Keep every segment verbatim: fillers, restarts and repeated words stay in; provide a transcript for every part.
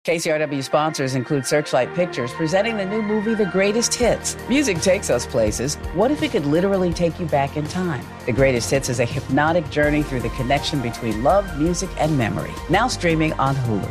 K C R W sponsors include Searchlight Pictures, presenting the new movie, The Greatest Hits. Music takes us places. What if it could literally take you back in time? The Greatest Hits is a hypnotic journey through the connection between love, music, and memory. Now streaming on Hulu.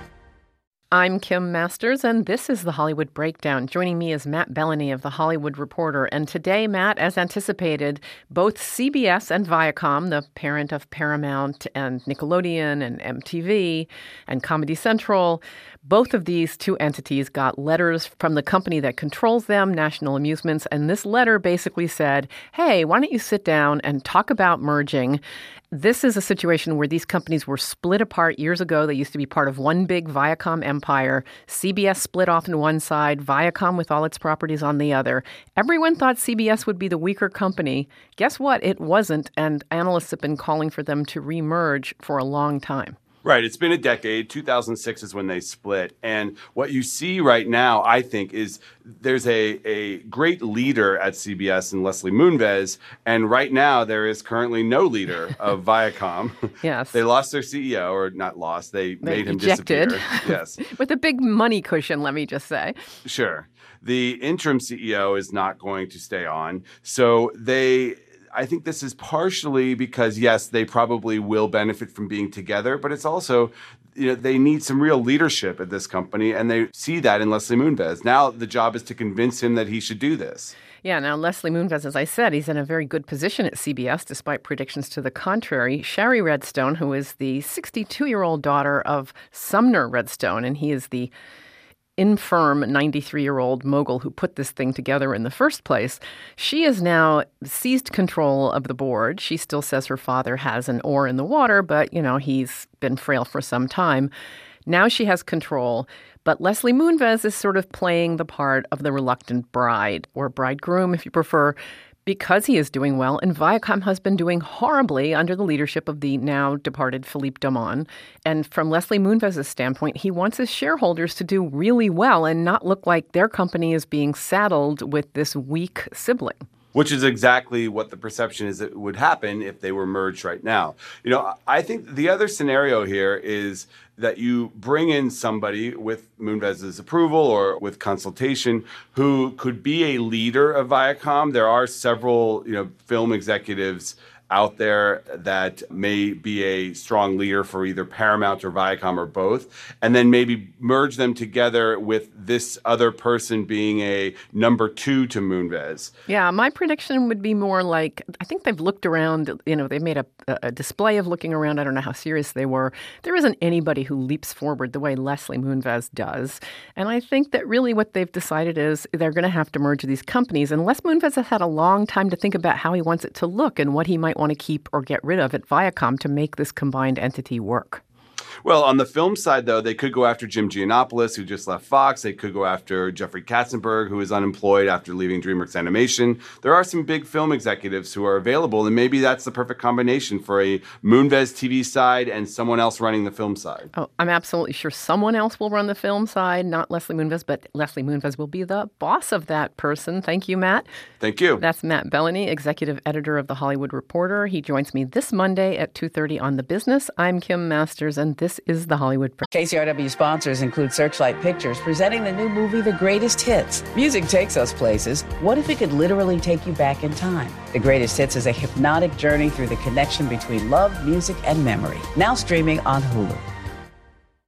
I'm Kim Masters, and this is The Hollywood Breakdown. Joining me is Matt Bellany of The Hollywood Reporter. And today, Matt, as anticipated, both C B S and Viacom, the parent of Paramount and Nickelodeon and M T V and Comedy Central, both of these two entities got letters from the company that controls them, National Amusements, and this letter basically said, hey, why don't you sit down and talk about merging? This is a situation where these companies were split apart years ago. They used to be part of one big Viacom empire. C B S split off on one side, Viacom with all its properties on the other. Everyone thought C B S would be the weaker company. Guess what? It wasn't, and analysts have been calling for them to remerge for a long time. Right. It's been a decade. two thousand six is when they split. And what you see right now, I think, is there's a, a great leader at C B S in Leslie Moonves. And right now, there is currently no leader of Viacom. Yes. They lost their C E O, or not lost. They, they made him ejected. disappear. Yes. With a big money cushion, let me just say. Sure. The interim C E O is not going to stay on. So they... I think this is partially because, yes, they probably will benefit from being together, but it's also, you know, they need some real leadership at this company, and they see that in Leslie Moonves. Now the job is to convince him that he should do this. Yeah, now Leslie Moonves, as I said, he's in a very good position at C B S, despite predictions to the contrary. Shari Redstone, who is the sixty-two-year-old daughter of Sumner Redstone, and he is the infirm ninety-three-year-old mogul who put this thing together in the first place. She has now seized control of the board. She still says her father has an oar in the water, but, you know, he's been frail for some time. Now she has control, but Leslie Moonves is sort of playing the part of the reluctant bride, or bridegroom, if you prefer, because he is doing well, and Viacom has been doing horribly under the leadership of the now departed Philippe Damon. And from Leslie Moonves' standpoint, he wants his shareholders to do really well and not look like their company is being saddled with this weak sibling. Which is exactly what the perception is that would happen if they were merged right now. You know, I think the other scenario here is that you bring in somebody with Moonves' approval or with consultation who could be a leader of Viacom. There are several, you know, film executives out there that may be a strong leader for either Paramount or Viacom or both, and then maybe merge them together with this other person being a number two to Moonves. Yeah, my prediction would be more like, I think they've looked around, you know, they've made a, a display of looking around. I don't know how serious they were. There isn't anybody who leaps forward the way Leslie Moonves does. And I think that really what they've decided is they're going to have to merge these companies. And Les Moonves has had a long time to think about how he wants it to look and what he might want to keep or get rid of at Viacom to make this combined entity work. Well, on the film side, though, they could go after Jim Giannopoulos, who just left Fox. They could go after Jeffrey Katzenberg, who is unemployed after leaving DreamWorks Animation. There are some big film executives who are available, and maybe that's the perfect combination for a Moonves T V side and someone else running the film side. Oh, I'm absolutely sure someone else will run the film side, not Leslie Moonves, but Leslie Moonves will be the boss of that person. Thank you, Matt. Thank you. That's Matt Bellany, executive editor of The Hollywood Reporter. He joins me this Monday at two thirty on The Business. I'm Kim Masters, and this is The Hollywood Breakdown. K C R W sponsors include Searchlight Pictures, presenting the new movie, The Greatest Hits. Music takes us places. What if it could literally take you back in time? The Greatest Hits is a hypnotic journey through the connection between love, music, and memory. Now streaming on Hulu.